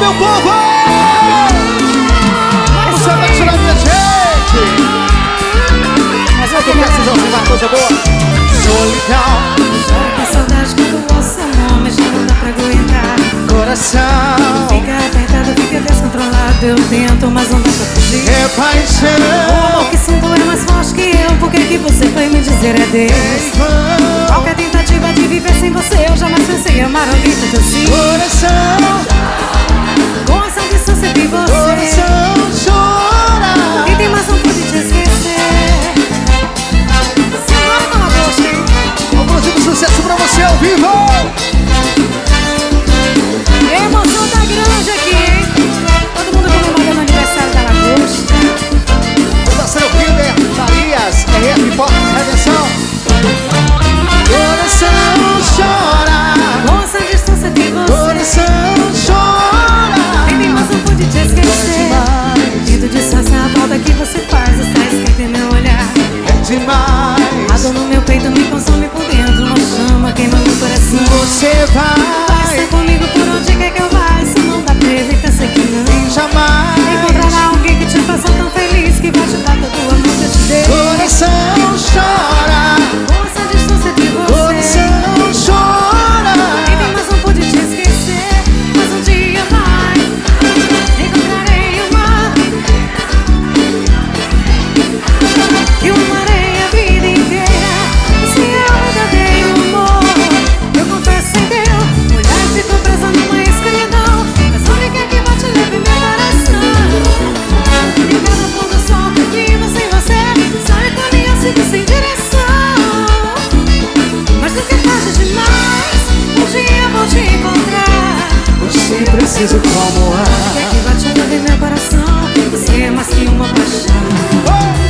meu povo! Você vai chorar, minha gente! Mas eu tô precisando de uma coisa boa. Solidão. Choro com saudade quando ouço seu nome, já não dá pra aguentar. Coração. Fica apertado, fica descontrolado. Eu tento, mas não dá pra fugir. É paixão. O amor que sinto é mais forte que eu. Por que você foi me dizer adeus? Qualquer tentativa de viver sem você, eu jamais pensei em amar alguém tanto assim. Coração. Com essa distância de você, Coração chora. e tem mais não pude te esquecer. Segura na gosto, hein? Um próximo sucesso pra você ao vivo. A emoção tá grande aqui, hein? Todo mundo comemorando o aniversário da Lagosta. O parceiro Wilber, Farias, RF Pop, Redenção. Coração chora. Com essa distância de você, Coração chora. e tem mais não pude te esquecer. Tento disfarçar a falta que você faz, está escrito em meu olhar. É demais. A dor no meu peito me consome por dentro, uma chama queima meu coração. Você vai Vai comigo por onde quer que eu vá, isso não dá pra evitar, sei que não. jamais. Encontrará alguém que te faça tão feliz, que vai te dar todo o amor que eu te dei. Coração chora. Com essa distância de você, Coração chora. então mas não pude te esquecer. Mas um dia vai, encontrarei uma que eu amarei a vida inteira. Se eu ainda dei o amor, eu confesso sem teu olhar, fico presa numa escuridão. Mas onde quer que bate, leve meu coração. E cada pôr do sol, vivo sem você, sai com a minha sigo sem direção. Mas nunca é tarde demais, um dia eu vou te encontrar. Você precisa como Quer que bate, leve meu coração, você é mais que uma paixão. ar.